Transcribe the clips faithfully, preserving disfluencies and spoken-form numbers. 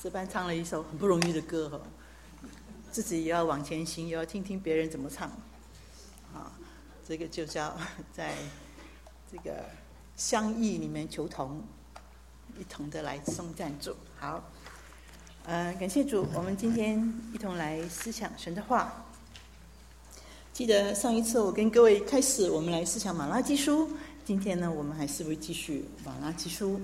这班唱了一首很不容易的歌哈，自己也要往前行，也要听听别人怎么唱，啊，这个就叫在这个相异里面求同，一同的来颂赞主。好，呃，感谢主，我们今天一同来思想神的话。记得上一次我跟各位开始，我们来思想马拉基书，今天呢，我们还是会继续马拉基书。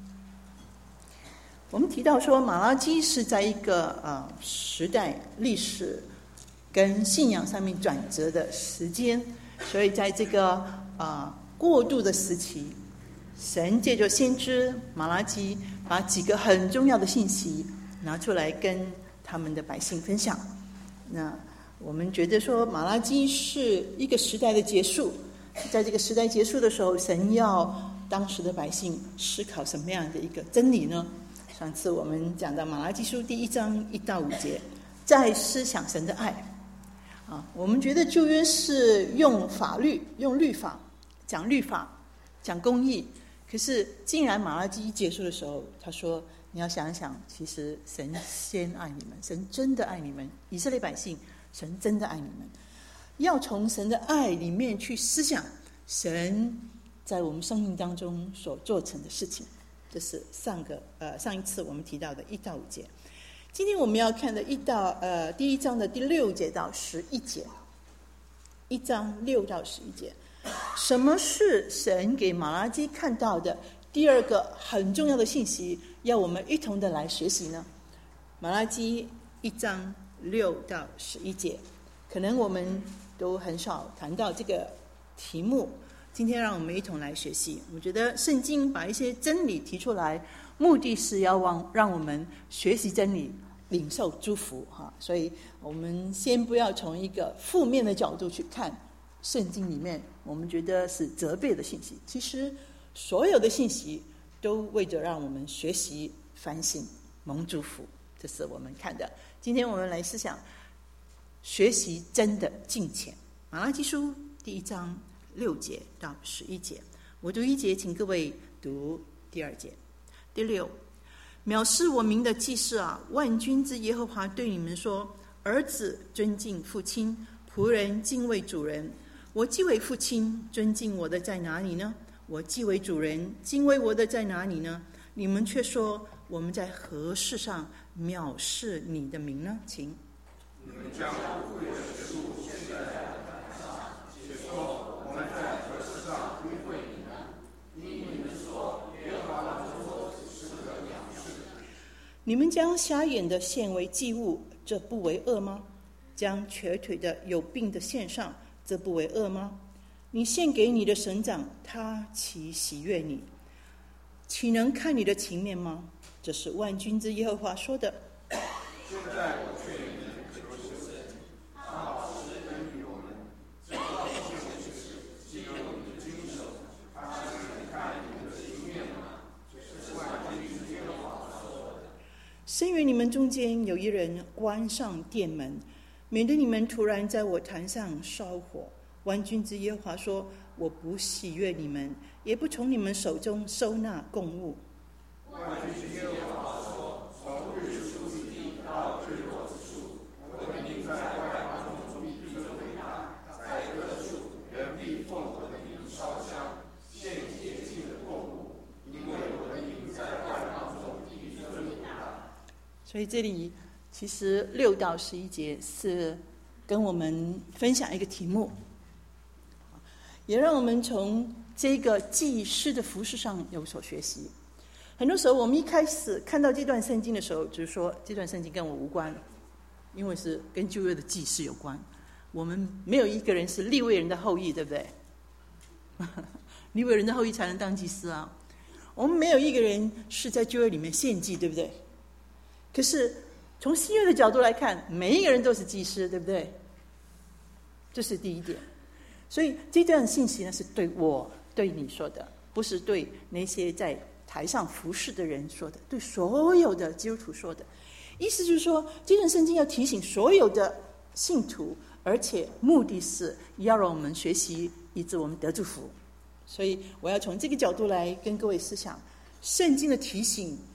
我们提到说，马拉基是在一个呃时代、历史跟信仰上面转折的时间，所以在这个呃过渡的时期，神借着先知马拉基，把几个很重要的信息拿出来跟他们的百姓分享。那我们觉得说，马拉基是一个时代的结束，在这个时代结束的时候，神要当时的百姓思考什么样的一个真理呢？上次我们讲到马拉基书第一章一到五节，在思想神的爱啊，我们觉得旧约是用法律、用律法讲律法、讲公义，可是竟然马拉基结束的时候，他说：“你要想想，其实神先爱你们，神真的爱你们，以色列百姓，神真的爱你们。要从神的爱里面去思想神在我们生命当中所做成的事情。”这是上个呃上一次我们提到的一到五节。今天我们要看的一到呃第一章的第六节到十一节，一章六到十一节，什么是神给马拉基看到的第二个很重要的信息，要我们一同的来学习呢？马拉基一章六到十一节，可能我们都很少谈到这个题目。今天让我们一同来学习。我觉得圣经把一些真理提出来，目的是要让让我们学习真理，领受祝福哈。所以我们先不要从一个负面的角度去看圣经里面我们觉得是责备的信息。其实所有的信息都为着让我们学习、反省、蒙祝福，这是我们看的。今天我们来思想学习真的敬虔。马拉基书第一章六节到十一节，我读一节，请各位读第二节。第六，藐视我名的祭司啊，万军之耶和华对你们说：儿子尊敬父亲，仆人敬畏主人。我既为父亲，尊敬我的在哪里呢？我既为主人，敬畏我的在哪里呢？你们却说我们在何事上藐视你的名呢？请。 你们将富贵的食物献在坛上，且说我们在何事上污秽你呢？因你们说耶和华的桌子是个藐视。 你们将瞎眼的献为祭物，这不为恶吗？将瘸腿的有病的献上，这不为恶吗？你献给你的省长，他岂喜悦你？岂能看你的情面吗？这是万军之耶和华说的。 现在我劝你们，求神，他好施恩于我们，这道歉的事，既有你的经手，他岂能看你们的情面吗？这是万军之耶和华说的。 深愿你们中间有一人关上殿门，免得你们突然在我坛上烧火。万军之耶和华说：我不喜悦你们，也不从你们手中收纳供物。 万军之耶和华说：从日出之地到日落之处，我的名在外邦中必最伟大。在各处人必奉我的名烧香，献洁净的供物，因为我的名在外邦中必最伟大。 所以这里其实六到十一节是跟我们分享一个题目，也让我们从这个祭司的服事上有所学习。很多时候我们一开始看到这段圣经的时候，就是说这段圣经跟我无关，因为是跟旧约的祭司有关。我们没有一个人是利未人的后裔，对不对？利未人的后裔才能当祭司啊。我们没有一个人是在旧约里面献祭，对不对？可是从新约的角度来看，每一个人都是祭司，对不对？这是第一点。所以这段信息呢，是对我对你说的，不是对那些在台上服侍的人说的，对所有的基督徒说的。意思就是说，这段圣经要提醒所有的信徒，而且目的是要让我们学习，以致我们得祝福。所以我要从这个角度来跟各位思想，圣经的提醒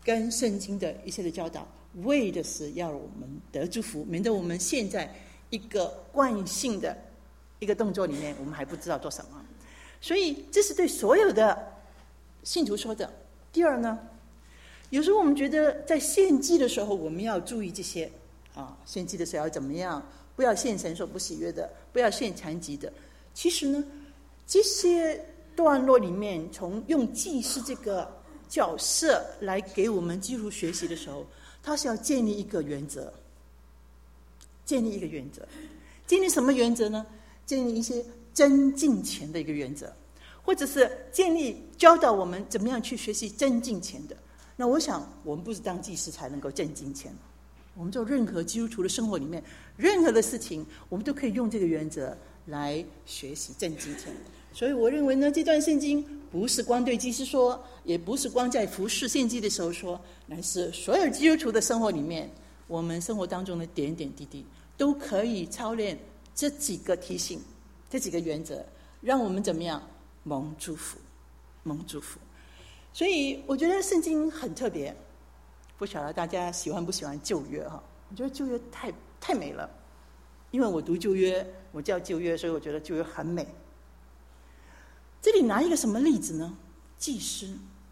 跟圣经的一些的教导，为的是要我们得祝福，免得我们现在一个惯性的一个动作里面，我们还不知道做什么。所以这是对所有的信徒说的。第二呢，有时候我们觉得在献祭的时候，我们要注意这些啊，献祭的时候要怎么样，不要献神所不喜悦的，不要献残疾的。其实呢，这些段落里面，从用祭司这个角色来给我们基督徒学习的时候，他是要建立一个原则，建立一个原则，建立什么原则呢？建立一些真敬虔的一个原则，或者是建立教导我们怎么样去学习真敬虔的。那我想，我们不是当祭司才能够真敬虔，我们做任何基督徒的生活里面，任何的事情，我们都可以用这个原则来学习真敬虔。所以我认为呢，这段圣经不是光对祭司说，也不是光在服事献祭的时候说，乃是所有基督徒的生活里面，我们生活当中的点点滴滴都可以操练这几个提醒，这几个原则，让我们怎么样蒙祝福，蒙祝福。所以我觉得圣经很特别，不晓得大家喜欢不喜欢旧约哈？我觉得旧约太太美了，因为我读旧约，我叫旧约，所以我觉得旧约很美。这里拿一个什么例子呢？祭司。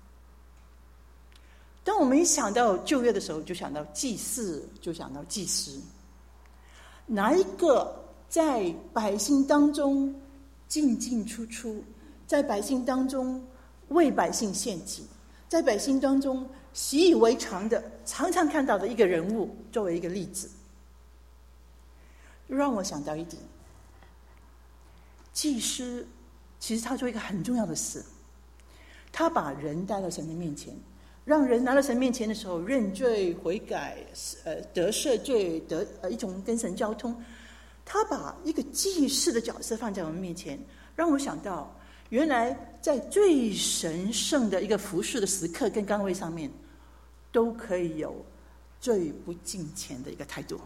当我们一想到旧约的时候，就想到祭祀，就想到祭司。哪一个在百姓当中进进出出，在百姓当中为百姓献祭，在百姓当中习以为常的常常看到的一个人物，作为一个例子，让我想到一点，祭司其实他做一个很重要的事，他把人带到神的面前，让人来到神面前的时候认罪悔改，呃，得赦罪，得呃一种跟神交通。他把一个祭司的角色放在我们面前，让我想到，原来在最神圣的一个服事的时刻跟岗位上面，都可以有最不敬虔的一个态度。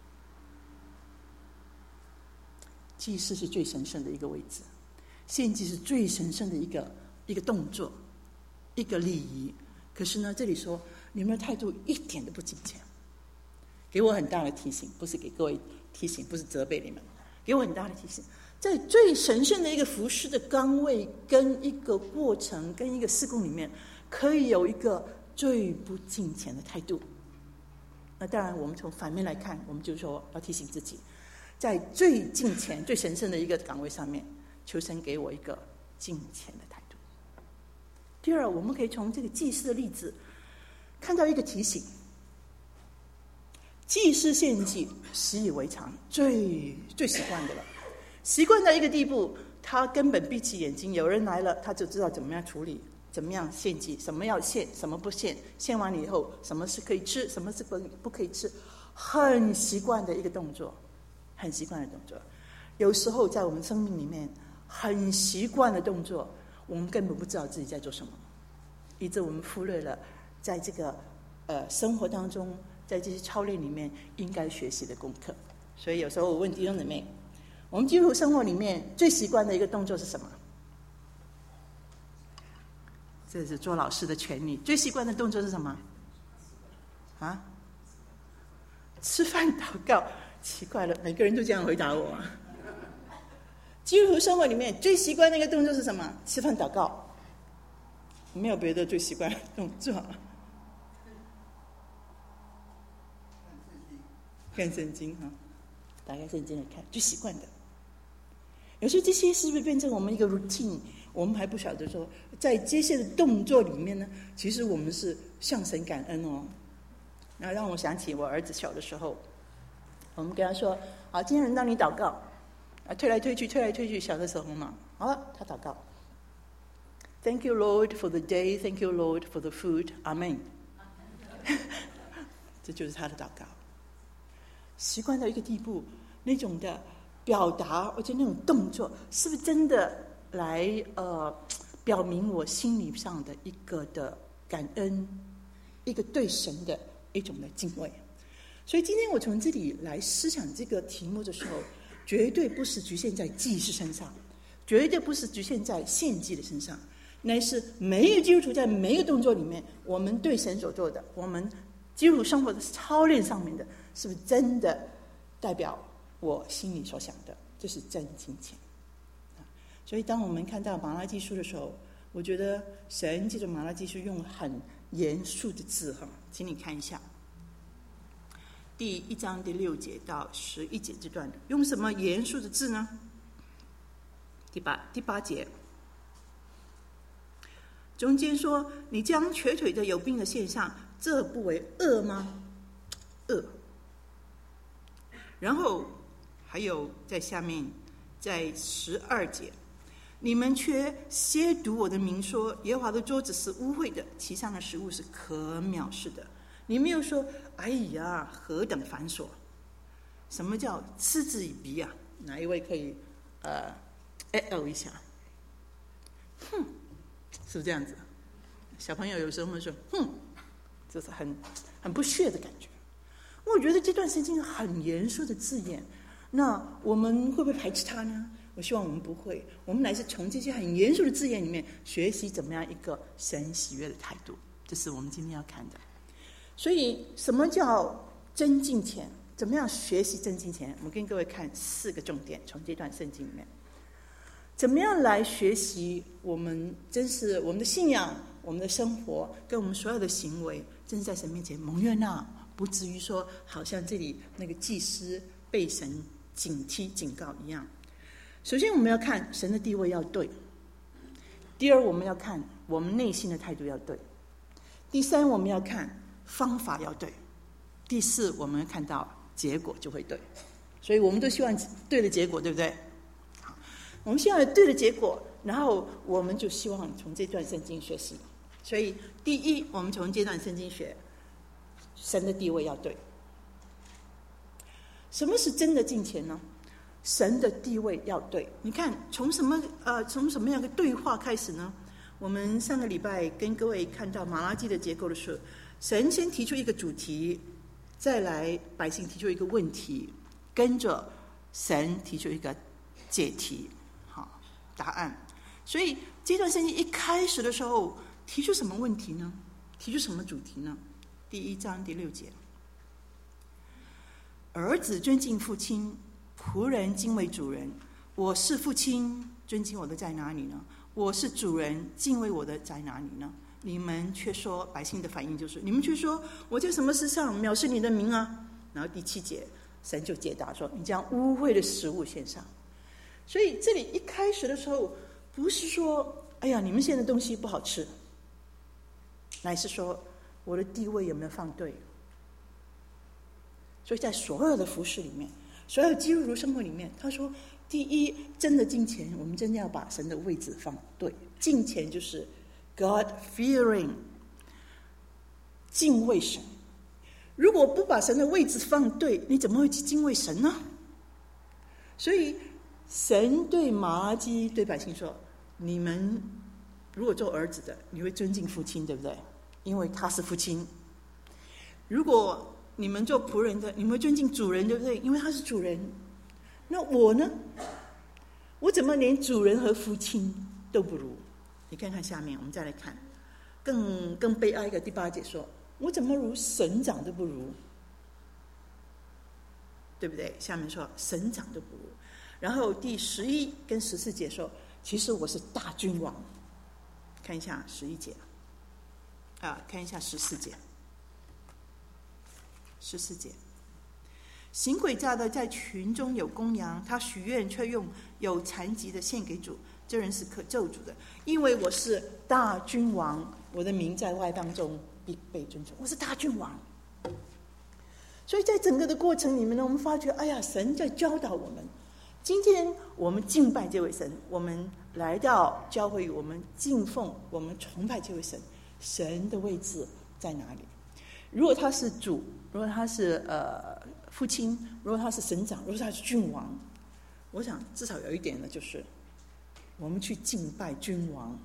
祭司是最神圣的一个位置，献祭是最神圣的一个一个动作，一个礼仪。可是呢，这里说你们的态度一点都不敬虔，给我很大的提醒，不是给各位提醒，不是责备你们，给我很大的提醒。在最神圣的一个服事的岗位跟一个过程跟一个事工里面，可以有一个最不敬虔的态度。那当然我们从反面来看，我们就说要提醒自己，在最敬虔最神圣的一个岗位上面，求神给我一个敬虔的态度。第二，我们可以从这个祭司的例子看到一个提醒，祭司献祭习以为常，最最习惯的了，习惯到一个地步，他根本闭起眼睛，有人来了他就知道怎么样处理，怎么样献祭，什么要献，什么不献，献完了以后什么是可以吃，什么是不不可以吃，很习惯的一个动作，很习惯的动作。有时候在我们生命里面很习惯的动作，我们根本不知道自己在做什么，以致我们忽略了在这个呃生活当中，在这些操练里面应该学习的功课。所以有时候我问弟兄姊妹，我们基督徒生活里面最习惯的一个动作是什么？这是做老师的权利。最习惯的动作是什么？啊？吃饭祷告。奇怪了，每个人都这样回答我。基督徒生活里面最习惯的一个动作是什么？吃饭祷告。没有别的最习惯的动作。看圣经哈，打开圣经来看，最习惯的。有时候这些是不是变成我们一个 routine？ 我们还不晓得说，在这些的动作里面呢，其实我们是向神感恩哦。那让我想起我儿子小的时候，我们跟他说：“好，今天轮到你祷告。”啊，推来推去，推来推去，小的时候嘛，好了，他祷告。Thank you, Lord, for the day. Thank you, Lord, for the food. Amen. 这就是他的祷告。习惯到一个地步，那种的表达，而且那种动作，是不是真的来呃表明我心理上的一个的感恩，一个对神的一种的敬畏？所以今天我从这里来思想这个题目的时候，绝对不是局限在祭司身上，绝对不是局限在献祭的身上， 乃是每一个基督徒在每一个动作里面，我们对神所做的，我们基督徒生活的操练上面的，是不是真的代表我心里所想的？这是真金钱。所以当我们看到马拉基书的时候，我觉得神借着马拉基书用很严肃的字哈，请你看一下第一章第六节到十一节这段，用什么严肃的字呢？第八第八节中间说：“你将瘸腿的有病的献上，这不为恶吗？恶。”然后还有在下面，在十二节。你们却亵渎我的名，说耶和华的桌子是污秽的，其上的食物是可藐视的。你们又说：哎呀，何等繁琐！什么叫嗤之以鼻啊？哪一位可以呃 echo 一下？哼，是不是这样子？小朋友有时候会说哼，就是很很不屑的感觉。我觉得这段圣经很严肃的字眼，那我们会不会排斥它呢？我希望我们不会，我们来是从这些很严肃的字眼里面学习怎么样一个神喜悦的态度，这是我们今天要看的。所以什么叫真金钱？怎么样学习真金钱？我跟各位看四个重点，从这段圣经里面，怎么样来学习我们真是我们的信仰、我们的生活跟我们所有的行为，真是在神面前蒙悦纳，不至于说好像这里那个祭司被神警惕警告一样。首先我们要看神的地位要对，第二我们要看我们内心的态度要对，第三我们要看方法要对，第四我们看到结果就会对。所以我们都希望对的结果，对不对？好，我们希望有对的结果，然后我们就希望从这段圣经学习。所以第一，我们从这段圣经学神的地位要对。什么是真的金钱呢？神的地位要对。你看从什么呃从什么样的对话开始呢？我们上个礼拜跟各位看到马拉基的结构的时候，神先提出一个主题，再来百姓提出一个问题，跟着神提出一个解题，好，答案。所以这段圣经一开始的时候提出什么问题呢？提出什么主题呢？第一章第六节，儿子尊敬父亲，仆人敬畏主人。我是父亲，尊敬我的在哪里呢？我是主人，敬畏我的在哪里呢？你们却说，百姓的反应就是，你们却说我在什么事上藐视你的名啊？然后第七节，神就解答说，你将污秽的食物献上。所以这里一开始的时候，不是说，哎呀，你们现在的东西不好吃，乃是说我的地位有没有放对。所以在所有的服事里面，所有基督徒生活里面，他说第一，真的敬虔，我们真的要把神的位置放对。敬虔就是 God fearing， 敬畏神。如果不把神的位置放对，你怎么会去敬畏神呢？所以神对马拉基对百姓说，你们如果做儿子的，你会尊敬父亲，对不对？因为他是父亲。如果你们做仆人的，你们会尊敬主人，对不对？因为他是主人。那我呢？我怎么连主人和父亲都不如？你看看下面，我们再来看更更悲哀的第八节说，我怎么如省长都不如？对不对？下面说省长都不如。然后第十一跟十四节说，其实我是大君王。看一下十一节啊，看一下十四节。十四节，行诡诈的在群中有公羊，他许愿却用有残疾的献给主，这人是可咒诅的。因为我是大君王，我的名在外邦中必被尊崇。我是大君王。所以在整个的过程里面呢，我们发觉，哎呀，神在教导我们。今天我们敬拜这位神，我们来到教会，我们敬奉，我们崇拜这位神，神的位置在哪里？如果他是主，如果他是呃父亲，如果他是省长，如果他是君王，我想至少有一点呢，就是我们去敬拜君王，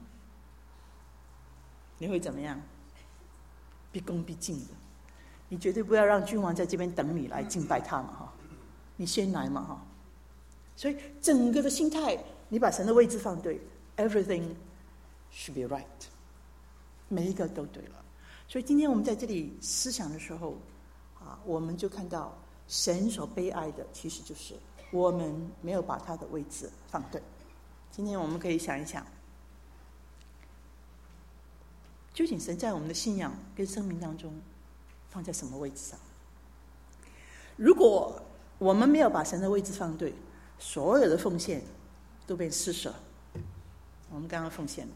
你会怎么样？毕恭毕敬的，你绝对不要让君王在这边等你来敬拜他嘛哈，你先来嘛哈。所以整个的心态，你把神的位置放对 ，everything should be right， 每一个都对了。所以今天我们在这里思想的时候啊，我们就看到神所悲哀的其实就是我们没有把他的位置放对。今天我们可以想一想，究竟神在我们的信仰跟生命当中放在什么位置上？如果我们没有把神的位置放对，所有的奉献都被施舍。我们刚刚奉献了。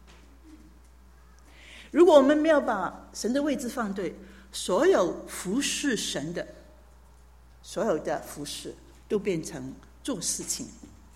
如果我们没有把神的位置放对，所有服侍神的所有的服侍都变成做事情。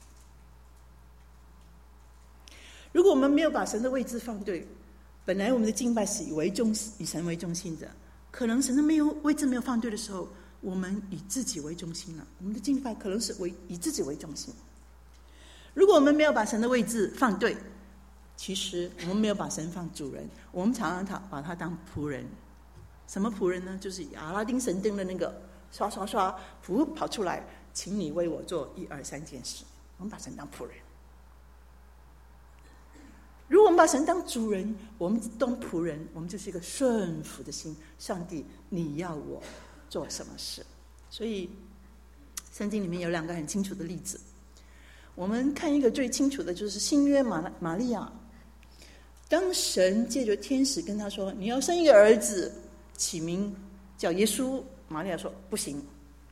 如果我们没有把神的位置放对，本来我们的敬拜是以为中以神为中心的，可能神的没有位置没有放对的时候，我们以自己为中心了，我们的敬拜可能是为以自己为中心。如果我们没有把神的位置放对，其实我们没有把神放主人，我们常常把他当仆人。什么仆人呢？就是阿拉丁神灯的那个刷刷刷仆跑出来，请你为我做一二三件事。我们把神当仆人。如果我们把神当主人，我们当仆人，我们就是一个顺服的心。上帝，你要我做什么事？所以圣经里面有两个很清楚的例子。我们看一个最清楚的就是新约玛玛利亚，当神借着天使跟他说你要生一个儿子，起名叫耶稣，玛利亚说不行。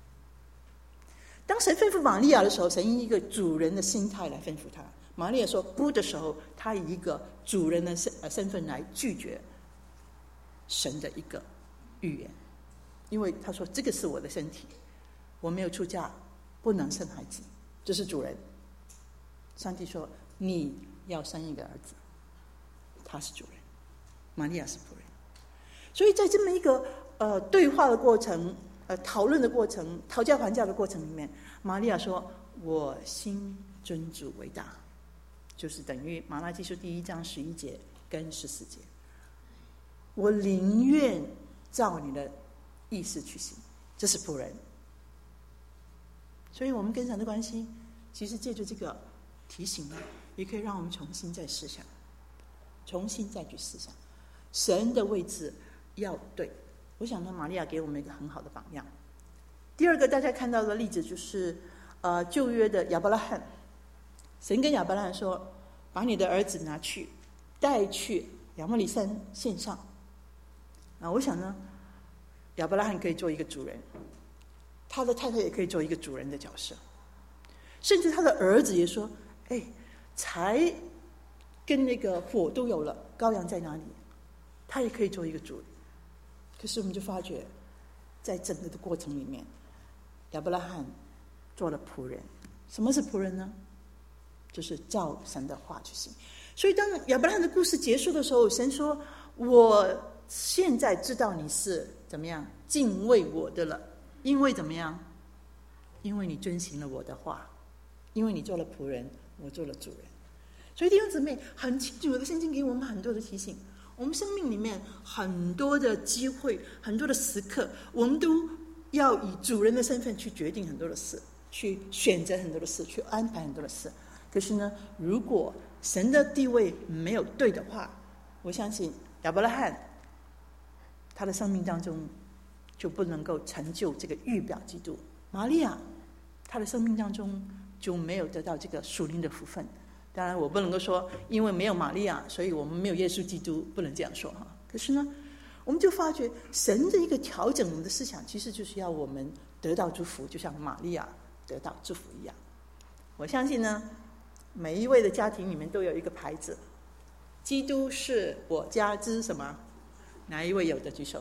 当神吩咐玛利亚的时候，神以一个主人的心态来吩咐他。玛利亚说不的时候，他以一个主人的身份来拒绝神的一个预言，因为他说这个是我的身体，我没有出嫁，不能生孩子，这是主人。上帝说你要生一个儿子，他是主人，玛利亚是仆人。所以在这么一个呃对话的过程，呃讨论的过程，讨价还价的过程里面，玛利亚说我心尊主为大，就是等于马拉基书第一章十一节跟十四节，我宁愿照你的意思去行，这是仆人。所以我们跟神的关系，其实借着这个提醒，也可以让我们重新再思想，重新再去思想神的位置要对。我想呢，玛利亚给我们一个很好的榜样。第二个大家看到的例子就是呃旧约的亚伯拉罕，神跟亚伯拉罕说把你的儿子拿去带去亚摩利山献上。啊，我想呢亚伯拉罕可以做一个主人，他的太太也可以做一个主人的角色，甚至他的儿子也说哎，柴跟那个火都有了，羔羊在哪里？他也可以做一个主人。可是我们就发觉在整个的过程里面，亚伯拉罕做了仆人。什么是仆人呢？就是照神的话去行。所以当亚伯拉罕的故事结束的时候，神说我现在知道你是怎么样敬畏我的了，因为怎么样？因为你遵行了我的话，因为你做了仆人，我做了主人。所以弟兄姊妹，很清楚的圣经给我们很多的提醒，我们生命里面很多的机会，很多的时刻，我们都要以主人的身份去决定很多的事，去选择很多的事，去安排很多的事。可是呢，如果神的地位没有对的话，我相信亚伯拉罕他的生命当中就不能够成就这个预表基督，玛利亚他的生命当中就没有得到这个属灵的福分。当然我不能够说因为没有玛利亚所以我们没有耶稣基督，不能这样说哈。可是呢，我们就发觉神的一个调整我们的思想，其实就是要我们得到祝福，就像玛利亚得到祝福一样。我相信呢，每一位的家庭里面都有一个牌子，基督是我家之什么？哪一位有的举手？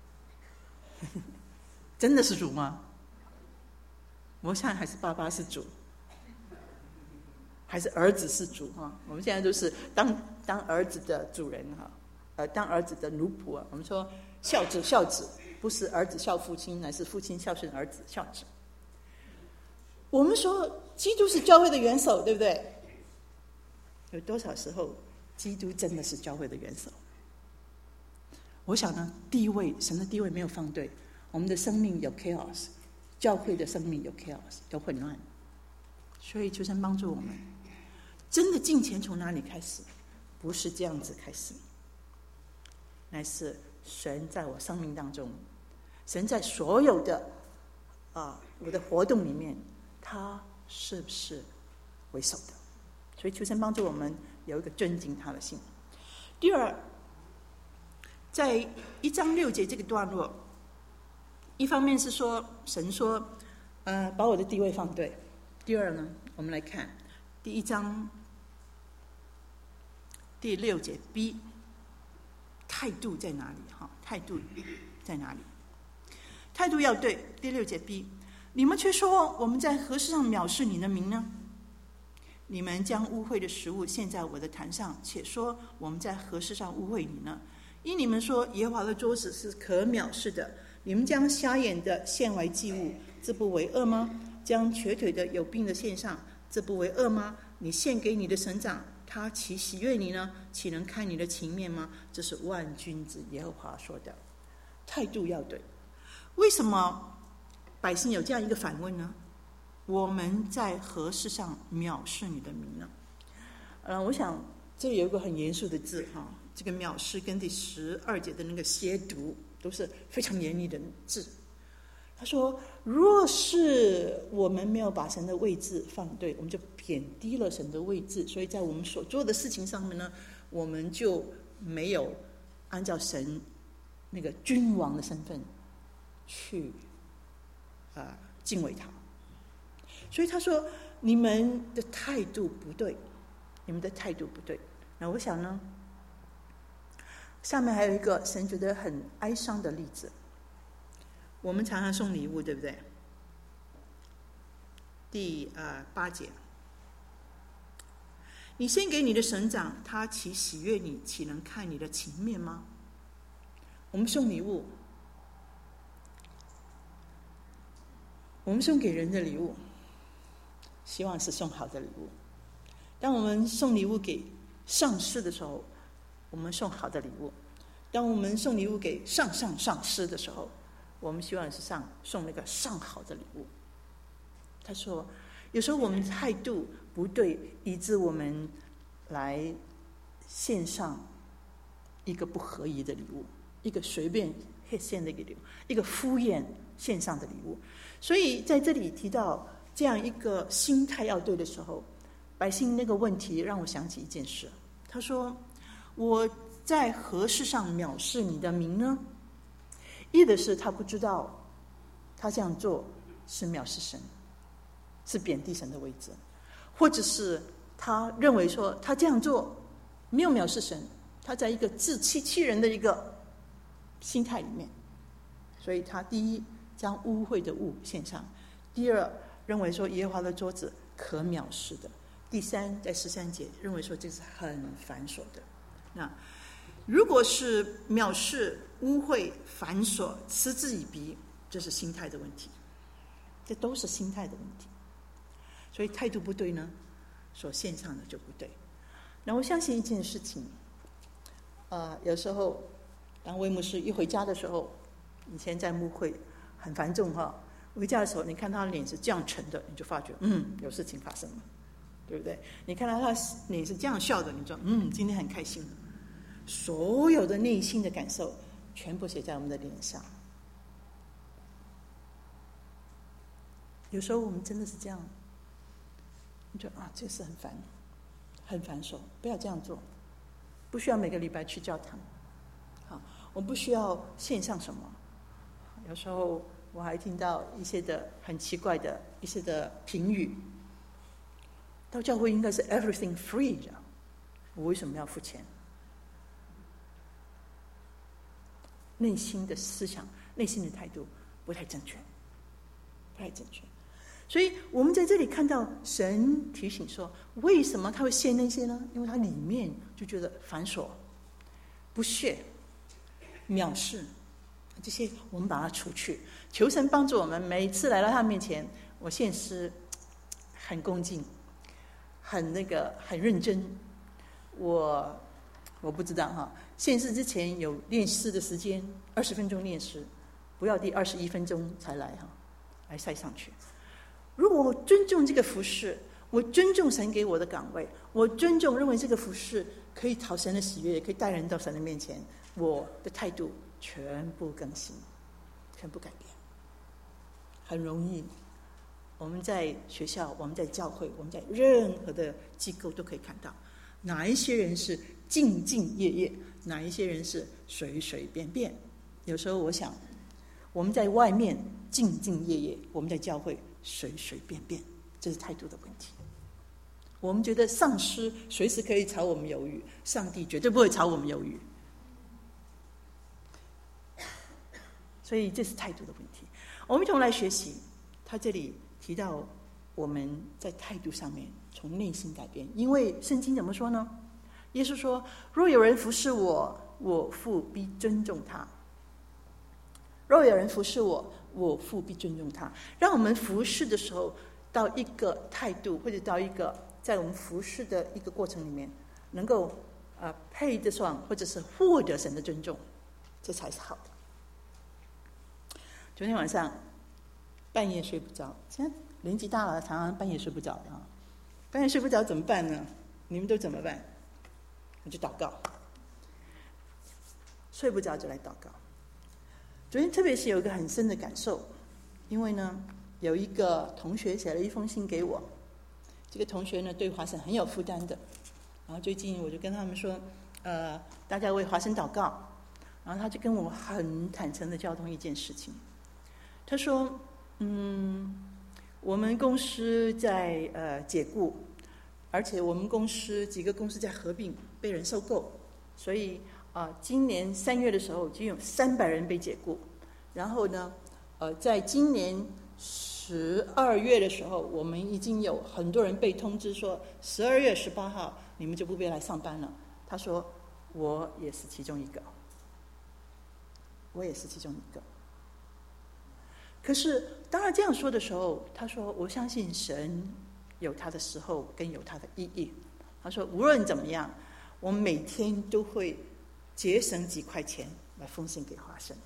真的是主吗？我想还是爸爸是主，还是儿子是主哈？我们现在都是当当儿子的主人哈，呃，当儿子的奴仆啊。我们说孝子孝子，不是儿子孝父亲，乃是父亲孝顺儿子孝子。我们说基督是教会的元首，对不对？有多少时候基督真的是教会的元首？我想呢，地位神的地位没有放对，我们的生命有 chaos， 教会的生命有 chaos， 有混乱。所以求神帮助我们，真的敬虔从哪里开始？ 不是这样子开始，乃是神在我生命当中，神在所有的啊我的活动里面，他是不是为首的？所以求神帮助我们有一个尊敬他的心。第二，在一章六节这个段落，一方面是说神说，呃，把我的地位放对。第二呢，我们来看第一章第六节 B， 态度在哪里？哈，态度在哪里？态度要对。第六节 B， 你们却说我们在何事上藐视你的名呢？你们将污秽的食物献在我的坛上，且说我们在何事上污秽你呢？因你们说耶和华的桌子是可藐视的，你们将瞎眼的献为祭物，这不为恶吗？将瘸腿的有病的献上，这不为恶吗？你献给你的省长，他岂喜悦你呢？岂能看你的情面吗？这是万军之耶和华说的。态度要对。为什么百姓有这样一个反问呢？我们在何事上藐视你的名呢？呃，我想这里有一个很严肃的字哈，这个藐视跟第十二节的那个亵渎都是非常严厉的字。他说，若是我们没有把神的位置放对，我们就贬低了神的位置，所以在我们所做的事情上面呢，我们就没有按照神那个君王的身份去啊、呃、敬畏他。所以他说你们的态度不对，你们的态度不对。那我想呢，下面还有一个神觉得很哀伤的例子。我们常常送礼物，对不对？第呃八节，你献给你的省长，他岂喜悦你？岂能看你的情面吗？我们送礼物，我们送给人的礼物，希望是送好的礼物。当我们送礼物给上司的时候，我们送好的礼物；当我们送礼物给上上上司的时候，我们希望是上送那个上好的礼物。他说，有时候我们态度不对，以致我们来献上一个不合宜的礼物，一个随便献的一个礼物，一个敷衍献上的礼物。所以在这里提到这样一个心态要对的时候，百姓那个问题让我想起一件事。他说，我在何事上藐视你的名呢？意的是他不知道他这样做是藐视神，是贬低神的位置，或者是他认为说他这样做没有藐视神，他在一个自欺欺人的一个心态里面。所以他第一将污秽的物献上，第二认为说耶和华的桌子可藐视的，第三在十三节认为说这是很繁琐的。那如果是藐视、污秽、繁琐、嗤之以鼻，这是心态的问题，这都是心态的问题。所以态度不对呢，所献上的就不对。那我相信一件事情，呃，有时候当魏牧师一回家的时候，以前在牧会很繁重哈，回家的时候你看他的脸是这样沉的，你就发觉嗯有事情发生了，对不对？你看到他脸是这样笑的，你说嗯今天很开心了。所有的内心的感受全部写在我们的脸上。有时候我们真的是这样，你觉得啊这事很烦很繁琐，不要这样做，不需要每个礼拜去教堂，好，我不需要献上什么。有时候我还听到一些的很奇怪的一些的评语，到教会应该是 everything free 的，我为什么要付钱？内心的思想、内心的态度不太正确，不太正确。所以我们在这里看到神提醒说，为什么他会献那些呢？因为他里面就觉得繁琐、不屑、藐视这些，我们把它除去。求神帮助我们，每一次来到他面前，我献诗很恭敬，很那个很认真。我我不知道哈，献诗之前有练诗的时间，二十分钟练诗，不要第二十一分钟才来哈，来塞上去。如果我尊重这个服事， 我尊重神给我的岗位，我尊重认为这个服事可以讨神的喜悦，可以带人到神的面前，我的态度全部更新，全部改变。很容易，我们在学校，我们在教会，我们在任何的机构都可以看到，哪一些人是兢兢业业，哪一些人是随随便便。有时候我想，我们在外面兢兢业业，我们在教会随随便便，这是态度的问题。我们觉得上司随时可以炒我们鱿鱼，上帝绝对不会炒我们鱿鱼，所以这是态度的问题。我们一同来学习，他这里提到我们在态度上面从内心改变，因为圣经怎么说呢？耶稣说：若有人服侍我，我父必尊重他。若有人服侍我，我父必尊重他。让我们服侍的时候，到一个态度，或者到一个在我们服侍的一个过程里面，能够呃配得上，或者是获得神的尊重，这才是好的。昨天晚上半夜睡不着，现在年纪大了，常常半夜睡不着的啊。半夜睡不着怎么办呢？你们都怎么办？我就祷告，睡不着就来祷告。昨天特别是有一个很深的感受，因为呢，有一个同学写了一封信给我，这个同学呢对华神很有负担的，然后最近我就跟他们说，呃，大家为华神祷告，然后他就跟我很坦诚的交通一件事情。他说：“嗯，我们公司在呃解雇，而且我们公司几个公司在合并，被人收购，所以啊、呃，今年三月的时候就有三百人被解雇。然后呢，呃，在今年十二月的时候，我们已经有很多人被通知说，十二月十八号你们就不必来上班了。”他说：“我也是其中一个，我也是其中一个。”可是当他这样说的时候，他说：“我相信神有他的时候跟有他的意义。”他说：“无论怎么样，我们每天都会节省几块钱来奉献给华神。”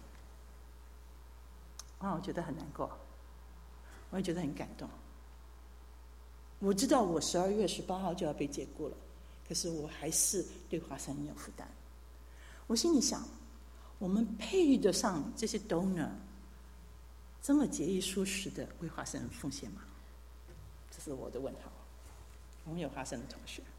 啊，我觉得很难过，我也觉得很感动。我知道我十二月十八号就要被解雇了，可是我还是对华神很有负担。我心里想，我们配得上这些 donor 这么节衣缩食的为华神奉献吗？这是我的问号。我们有华神的同学，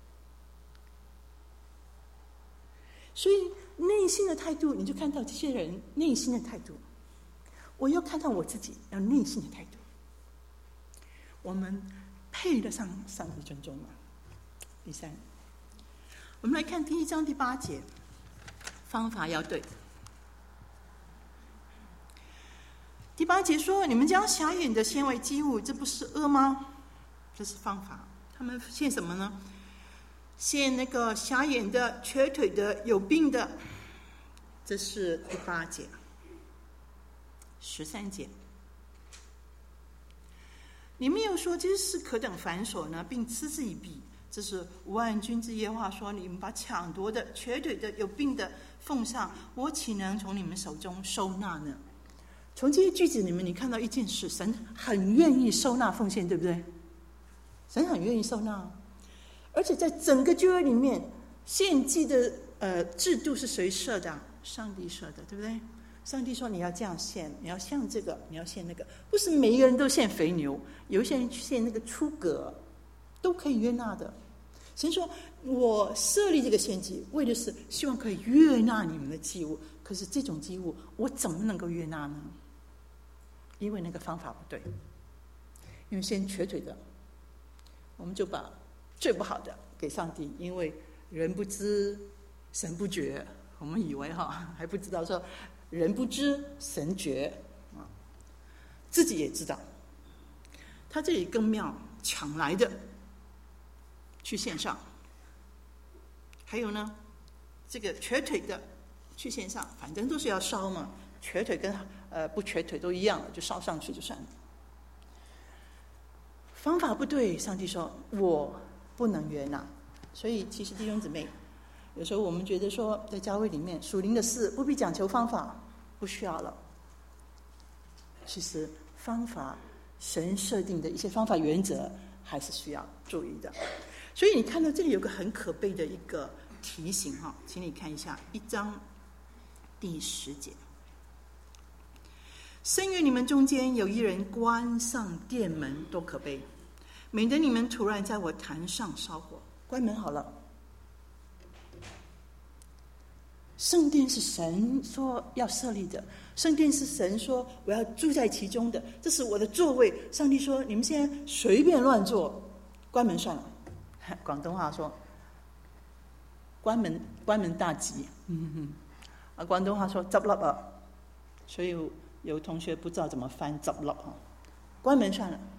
所以内心的态度，你就看到这些人内心的态度。我要看到我自己，要内心的态度。我们配得上上帝尊重吗？第三，我们来看第一章第八节，方法要对。第八节说：“你们将瞎眼的献为祭物，这不是恶吗？”这是方法。他们献什么呢？献那个瞎眼的、瘸腿的、有病的。这是第八节。十三节，你们又说这是何等繁琐呢，并嗤之以鼻。这是万军之耶和华说：“你们把抢夺的、瘸腿的、有病的奉上，我岂能从你们手中收纳呢？”从这些句子里面，你看到一件事：神很愿意收纳奉献，对不对？神很愿意收纳，而且在整个旧约里面，献祭的呃制度是谁设的？上帝设的，对不对？上帝说你要这样献，你要像这个，你要献那个，不是每一个人都献肥牛，有一些人献那个出格，都可以悦纳的。神说我设立这个献祭，为的是希望可以悦纳你们的祭物，可是这种祭物我怎么能够悦纳呢？因为那个方法不对。因为献瘸腿的，我们就把最不好的给上帝，因为人不知神不觉，我们以为哈还不知道说人不知神觉啊，自己也知道。他这里更妙，抢来的去线上，还有呢，这个瘸腿的去线上，反正都是要烧嘛，瘸腿跟呃不瘸腿都一样的，就烧上去就算了。方法不对，上帝说我不能悦纳。所以其实弟兄姊妹，有时候我们觉得说，在教会里面属灵的事不必讲求方法，不需要了。其实方法，神设定的一些方法原则， 还是需要注意的。所以你看到这里有个很可悲的一个提醒哈，请你看一下一章第十节。深愿你们中间有一人关上殿门，多可悲！免得你们突然在我坛上烧火。关门好了。圣殿是神说要设立的，圣殿是神说我要住在其中的，这是我的座位。上帝说你们现在随便乱做，关门算了。广东话说关门关门大吉，嗯哼，啊，广东话说执笠啊，所以有同学不知道怎么翻执笠啊，关门算了。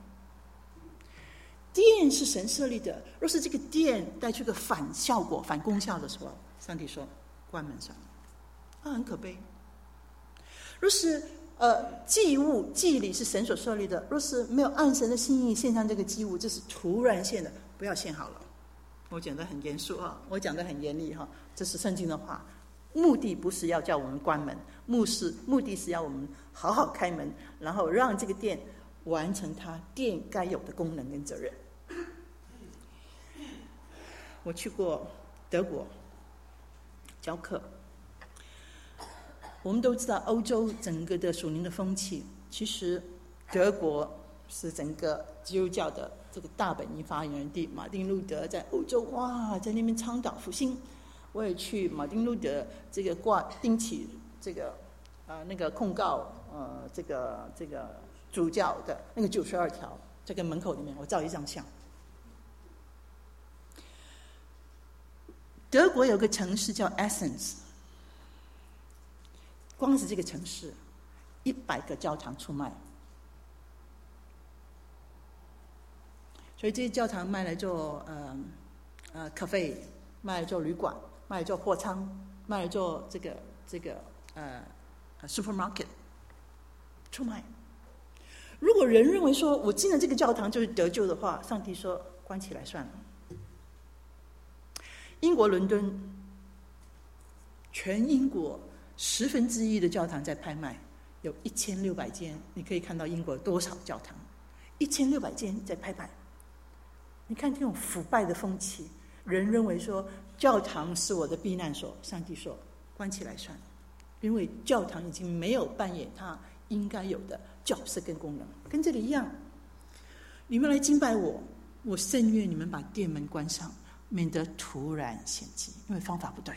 殿是神设立的，若是这个殿带出个反效果、反功效的时候，上帝说关门算了，啊，很可悲。若是呃祭物祭礼是神所设立的，若是没有按神的心意献上这个祭物，这是突然献的，不要献好了。我讲得很严肃啊，我讲得很严厉哈，这是圣经的话。目的不是要叫我们关门，目是目的是要我们好好开门，然后让这个殿完成它殿该有的功能跟责任。我去过德国教课，我们都知道欧洲整个的属灵的风气，其实德国是整个基督教的这个大本营发源地。马丁路德在欧洲哇，在那边倡导复兴。我也去马丁路德这个挂钉起这个呃那个控告呃这个这个主教的那个九十二条，这个门口里面我照一张相。德国有个城市叫 Essence， 光是这个城市一百个教堂出卖，所以这些教堂卖来做呃呃咖啡，卖来做旅馆，卖来做货仓，卖来做这个这个呃 supermarket， 出卖。如果人认为说我进了这个教堂就是得救的话，上帝说关起来算了。英国伦敦，全英国十分之一的教堂在拍卖，有一千六百间。你可以看到英国有多少教堂，一千六百间在拍卖。你看这种腐败的风气，人认为说教堂是我的避难所，上帝说关起来算了，因为教堂已经没有扮演它应该有的角色跟功能。跟这里一样，你们来敬拜我，我甚愿你们把殿门关上，免得突然献祭，因为方法不对。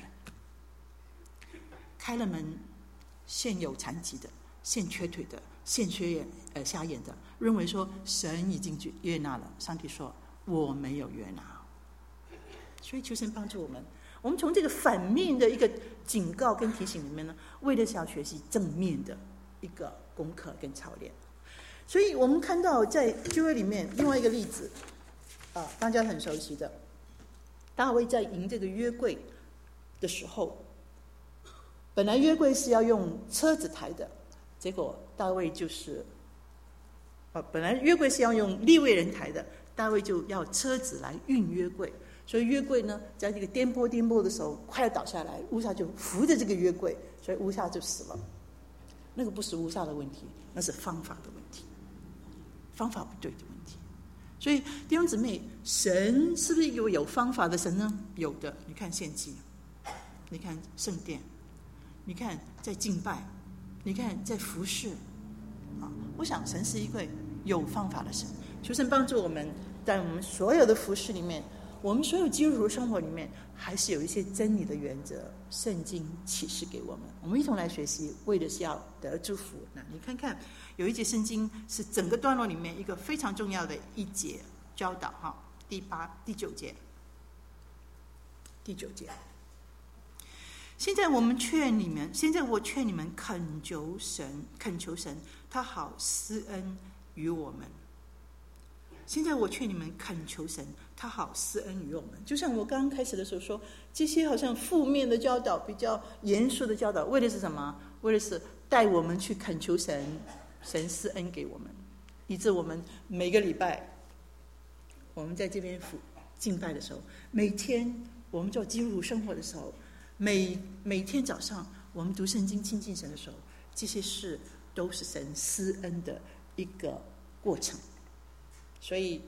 开了门，现有残疾的，现缺腿的，现缺眼呃瞎眼的，认为说神已经悦纳了，上帝说我没有悦纳。所以求神帮助我们，我们从这个反面的一个警告跟提醒里面呢，为的是要学习正面的一个功课跟操练。所以我们看到在旧约里面另外一个例子啊，大家很熟悉的，大卫在迎这个约柜的时候，本来约柜是要用车子抬的，结果大卫就是啊，本来约柜是要用利未人抬的，大卫就要车子来运约柜。所以约柜呢，在这个颠簸颠簸的时候，快要倒下来，乌撒就扶着这个约柜，所以乌撒就死了。那个不是乌撒的问题，那是方法的问题，方法不对的问题。所以弟兄姊妹，神是不是一个有方法的神呢？有的。你看献祭，你看圣殿，你看在敬拜，你看在服侍啊，我想神是一个有方法的神。求神帮助我们，在我们所有的服侍里面，我们所有基督徒生活里面，还是有一些真理的原则，圣经启示给我们，我们一同来学习，为的是要得祝福。那你看看，有一节圣经是整个段落里面一个非常重要的一节教导哈，第八、第九节，第九节。现在我们劝你们，现在我劝你们恳求神，恳求神，他好施恩于我们。现在我劝你们恳求神，他好施恩于我们。就像我刚刚开始的时候说，这些好像负面的教导，比较严肃的教导，为的是什么？为的是带我们去恳求神，神施恩给我们，以致我们每个礼拜，我们在这边敬拜的时候，每天我们做基督徒生活的时候，每每天早上我们读圣经亲近神的时候，这些事都是神施恩的一个过程。所以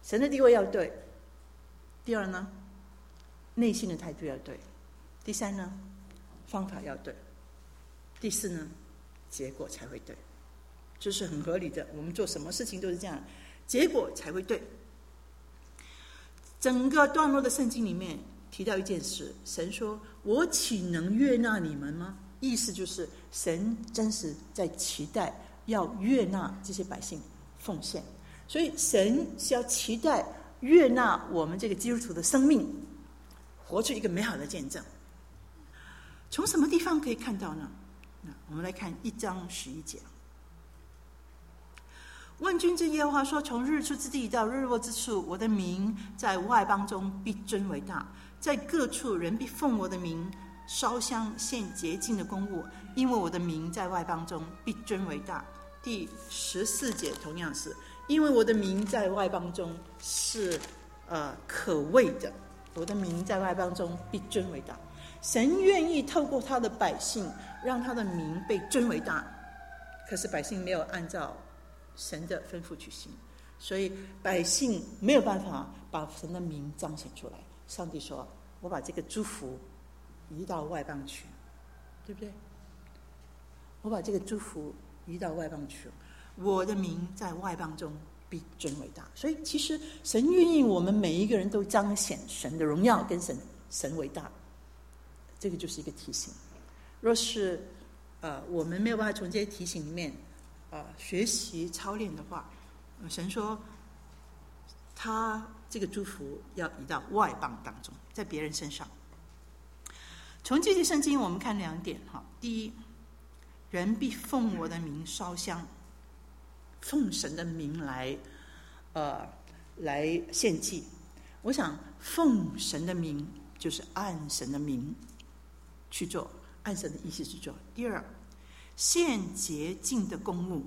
神的地位要对。第二呢，内心的态度要对。第三呢，方法要对。第四呢，结果才会对。这是很合理的，我们做什么事情都是这样，结果才会对。整个段落的圣经里面提到一件事，神说：“我岂能悦纳你们吗？”意思就是神真实在期待要悦纳这些百姓奉献，所以神是要期待悦纳我们这个基督徒的生命，活出一个美好的见证。从什么地方可以看到呢？那我们来看一章十一节。万军之耶和华说：“从日出之地到日落之处，我的名在外邦中必尊为大，在各处人必奉我的名烧香献洁净的供物，因为我的名在外邦中必尊为大。”第十四节同样是，因为我的名在外邦中是呃可畏的，我的名在外邦中必尊为大。神愿意透过他的百姓，让他的名被尊为大，可是百姓没有按照神的吩咐去行，所以百姓没有办法把神的名彰显出来。上帝说：“我把这个祝福移到外邦去，对不对？我把这个祝福移到外邦去，我的名在外邦中必尊为大。”所以其实神愿意我们每一个人都彰显神的荣耀，跟神神为大，这个就是一个提醒。若是呃我们没有办法从这些提醒里面呃学习操练的话，呃、神说他这个祝福要移到外邦当中，在别人身上。从这些圣经我们看两点哈，第一，人必奉我的名烧香，奉神的名来呃来献祭。我想奉神的名就是按神的名去做，按神的意思去做。第二，献洁净的供物，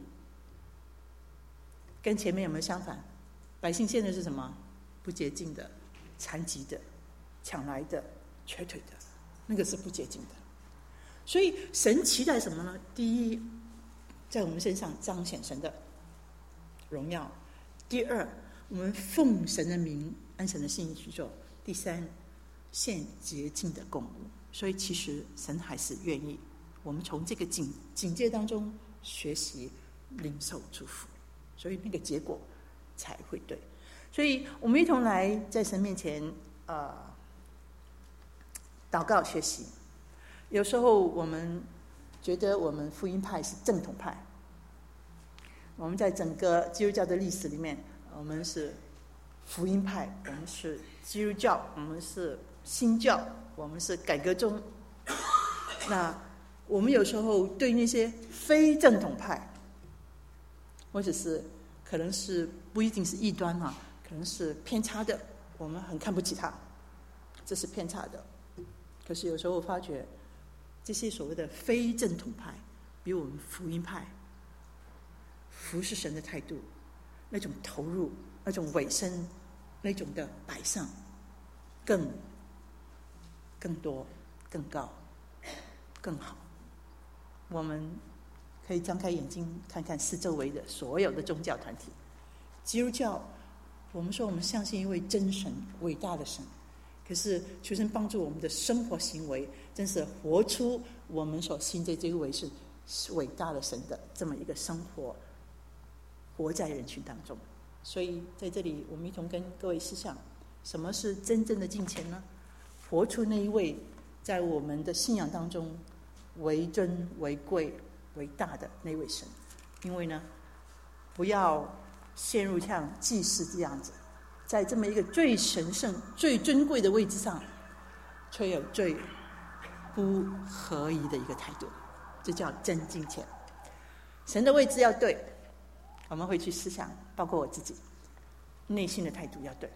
跟前面有没有相反？百姓献的是什么？不洁净的、残疾的、抢来的、瘸腿的，那个是不洁净的。所以神期待什么呢？第一，在我们身上彰显神的荣耀；第二，我们奉神的名，按神的心意去做；第三，献洁净的供物。所以其实神还是愿意我们从这个警警戒当中学习领受祝福，所以那个结果才会对。所以我们一同来在神面前呃祷告学习。有时候我们觉得我们福音派是正统派，我们在整个基督教的历史里面，我们是福音派，我们是基督教，我们是新教，我们是改革宗。那我们有时候对那些非正统派，或者是可能是不一定是异端嘛，可能是偏差的，我们很看不起他，这是偏差的。可是有时候我发觉这些所谓的非正统派比我们福音派服侍神的态度，那种投入，那种委身，那种的摆上更更多、更高、更好。我们可以张开眼睛看看四周围的所有的宗教团体。基督教，我们说我们相信一位真神，伟大的神，可是求神帮助我们的生活行为真是活出我们所信的这位是伟大的神的这么一个生活，活在人群当中。所以在这里我们一同跟各位思想，什么是真正的敬虔呢？活出那一位在我们的信仰当中为尊为贵为大的那位神。因为呢，不要陷入像祭司这样子，在这么一个最神圣最尊贵的位置上，却有最不合宜的一个态度，这叫真敬虔。神的位置要对，我们会去思想，包括我自己内心的态度要对，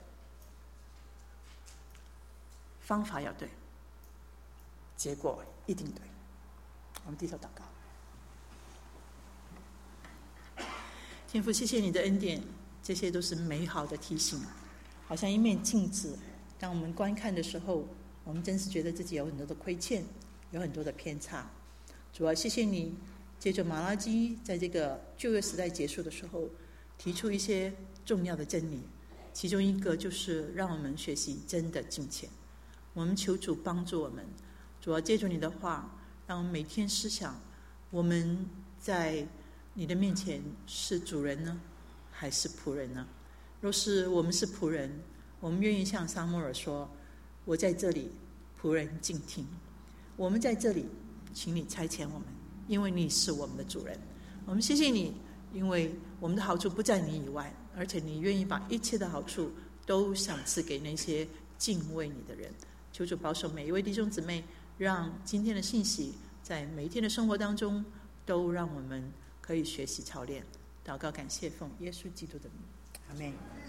方法要对，结果一定对。我们低头祷告。天父，谢谢你的恩典，这些都是美好的提醒，好像一面镜子，当我们观看的时候，我们真是觉得自己有很多的亏欠，有很多的偏差。主啊，谢谢你借着马拉基在这个旧约时代结束的时候提出一些重要的真理， 其中一个就是让我们学习真的敬虔。我们求主帮助我们，主要借助你的话，让我们每天思想，我们在你的面前是主人呢，还是仆人呢？若是我们是仆人，我们愿意向撒母耳说，我在这里，仆人静听。我们在这里，请你差遣我们，因为你是我们的主人。我们谢谢你，因为我们的好处不在你以外，而且你愿意把一切的好处都赏赐给那些敬畏你的人。求主保守每一位弟兄姊妹，让今天的信息在每一天的生活当中都让我们可以学习操练。祷告感谢，奉耶稣基督的名，阿们。